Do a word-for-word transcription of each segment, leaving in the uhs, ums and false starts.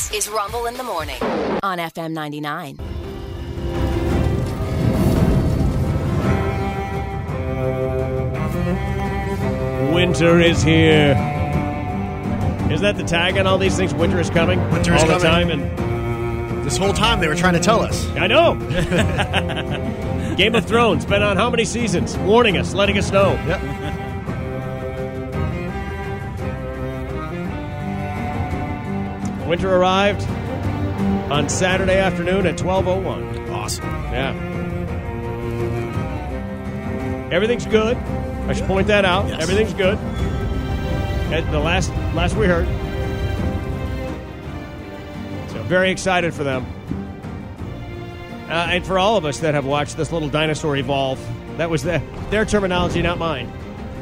This is Rumble in the Morning on F M ninety-nine. Winter is here. Isn't that the tag on all these things? Winter is coming. Winter is all coming. the time, and this whole time they were trying to tell us. I know. Game of Thrones been on how many seasons? Warning us, letting us know. Yep. Winter arrived on Saturday afternoon at twelve oh one. Awesome. Yeah. Everything's good. I should point that out. Yes. Everything's good. At the last last we heard. So very excited for them. Uh, and for all of us that have watched this little dinosaur evolve. That was the, their terminology, not mine.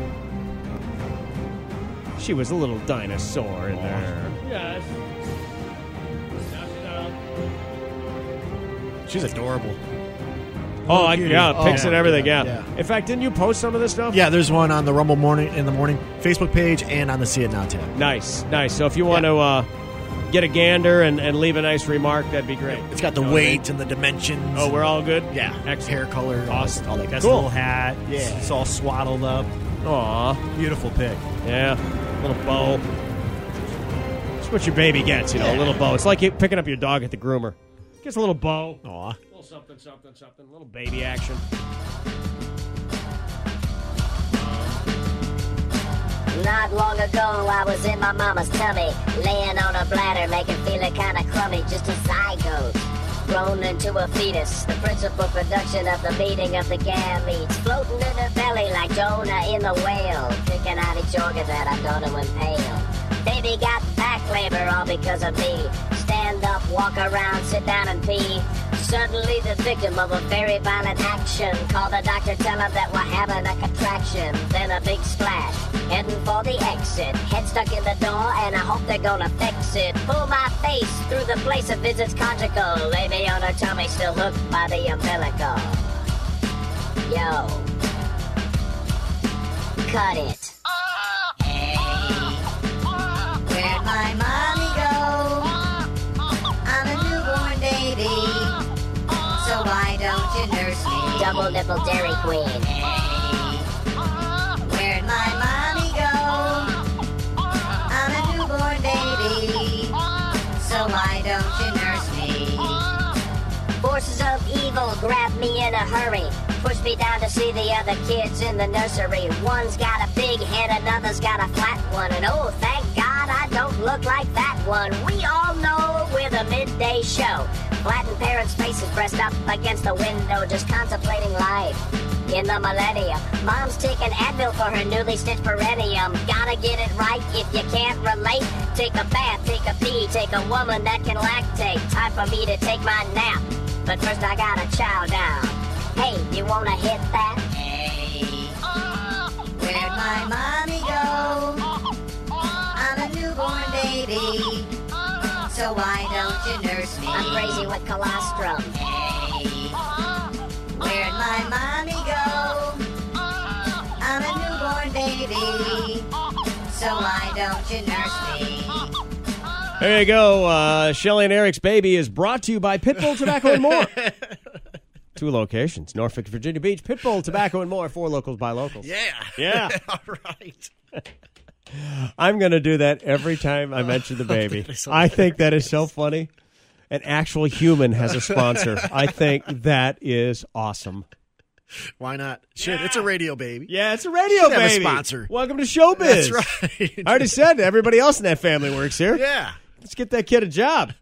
She was a little dinosaur in there. Yes. She's adorable. Oh, I, yeah, pics oh, and everything, yeah, yeah. yeah. In fact, didn't you post some of this stuff? Yeah, there's one on the Rumble Morning in the Morning Facebook page and on the See It Now tab. Nice, nice. So if you want Yeah. to uh, get a gander and, and leave a nice remark, that'd be great. It's got the You know weight what I mean? and the dimensions. Oh, we're all good? Yeah. Excellent. Hair color. Awesome. All that Got Cool. a little hat. Yeah. It's all swaddled up. Aw, Beautiful pic. yeah. Little bow. That's what your baby gets, you know, a Yeah. little bow. It's like you picking up your dog at the groomer. Gets a little bow. Aw. A little something, something, something. A little baby action. Not long ago, I was in my mama's tummy, laying on a bladder, making feeling kinda crummy, just a zygote. Grown into a fetus, the principal production of the meeting of the gametes, floating in her belly like Jonah in the whale, picking out each organ that I'm gonna impale. Baby got back labor all because of me. Stand up, walk around, sit down and pee. Suddenly the victim of a very violent action. Call the doctor, tell him that we're having a contraction. Then a big splash, heading for the exit. Head stuck in the door and I hope they're gonna fix it. Pull my face through the place of visits conjugal. Lay me on her tummy, still hooked by the umbilical. Yo. Cut it. Hey. Where'd my mommy go? I'm a newborn baby. So why don't you nurse me? Double nipple Dairy Queen. Hey, where'd my mommy go? I'm a newborn baby. So why don't you nurse me? Forces of evil grab me in a hurry. Push me down to see the other kids in the nursery. One's got a big head, another's got a flat one. And oh, thank God I don't look like that one. We all know we're the midday show. Flattened parents' faces pressed up against the window, just contemplating life in the millennium. Mom's taking Advil for her newly stitched perineum. Gotta get it right if you can't relate. Take a bath, take a pee, take a woman that can lactate. Time for me to take my nap, but first I gotta chow down. Hey, you wanna hit that? Hey, where'd my mommy go? I'm a newborn baby. So why don't you nurse me? I'm crazy with colostrum. Hey, where'd my mommy go? I'm a newborn baby. So why don't you nurse me? There you go. Uh, Shelly and Eric's Baby is brought to you by Pitbull Tobacco and More. Two locations, Norfolk, Virginia Beach. Pitbull Tobacco and More, four locals by locals. Yeah. Yeah. All right. I'm going to do that every time I mention the baby. I think that is so funny. An actual human has a sponsor. I think that is awesome. Why not? Shit, it's a radio baby. Yeah, it's a radio Should have a baby. sponsor. Welcome to Showbiz. That's right. I already said everybody else in that family works here. Yeah. Let's get that kid a job.